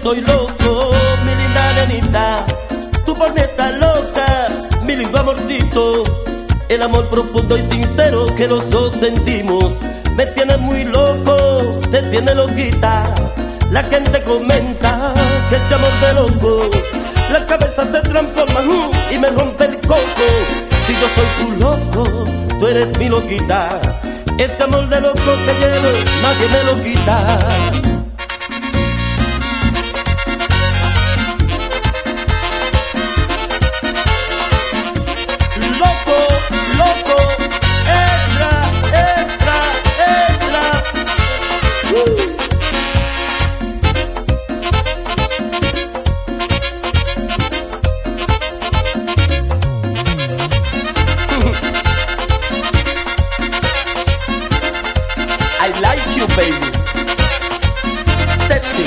soy loco, mi linda nenita. Tú por mí estás loca, mi lindo amorcito. El amor profundo y sincero que los dos sentimos me tiene muy loco, te tiene loquita. La gente comenta que ese amor de loco, la cabeza se transforma y me rompe el coco. Si yo soy tu loco, tú eres mi loquita. Ese amor de loco que llevo, nadie me lo quita. I like you, baby. Sexy.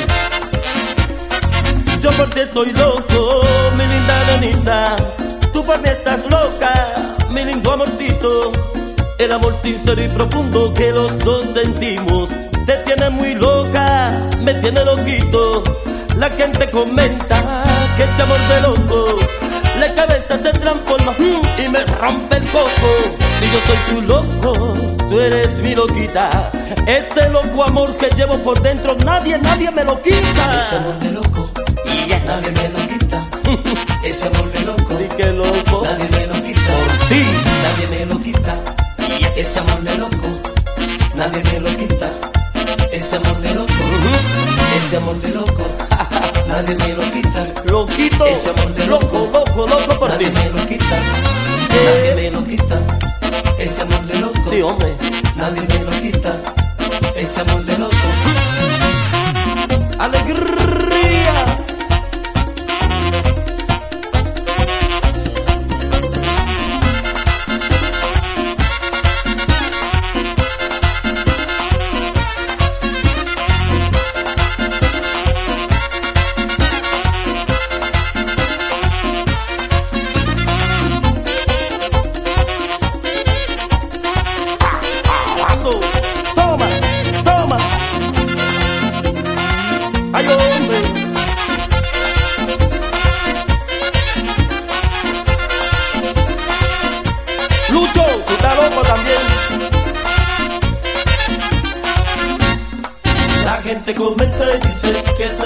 Yo por ti soy loco, mi linda nenita. Tú por mí estás loca, mi lindo amorcito. El amor sincero y profundo que los dos sentimos te tiene muy loca, me tiene loquito. La gente comenta que este amor de loco, la cabeza se transforma y me rompe el coco. Si yo soy tu loco, tú eres mi loquita. Ese loco amor que llevo por dentro, nadie me lo quita. Ese amor de loco, yes, nadie me lo quita. Ese amor de loco, y qué loco, nadie me lo quita. por ti, nadie me lo quita. yes. Ese amor de loco, nadie me lo quita. Ese amor de loco, ese amor de loco, nadie me lo quita. Loquito, ese amor de loco, loco, loco por nadie ti. me lo quita. Nadie me lo quita. Ese amor de loco, Sí, hombre. nadie me lo quita. Ese amor de loco. Alegría. Toma, toma. Ay, hombre. Lucho, tú estás loco también. La gente comenta y dice que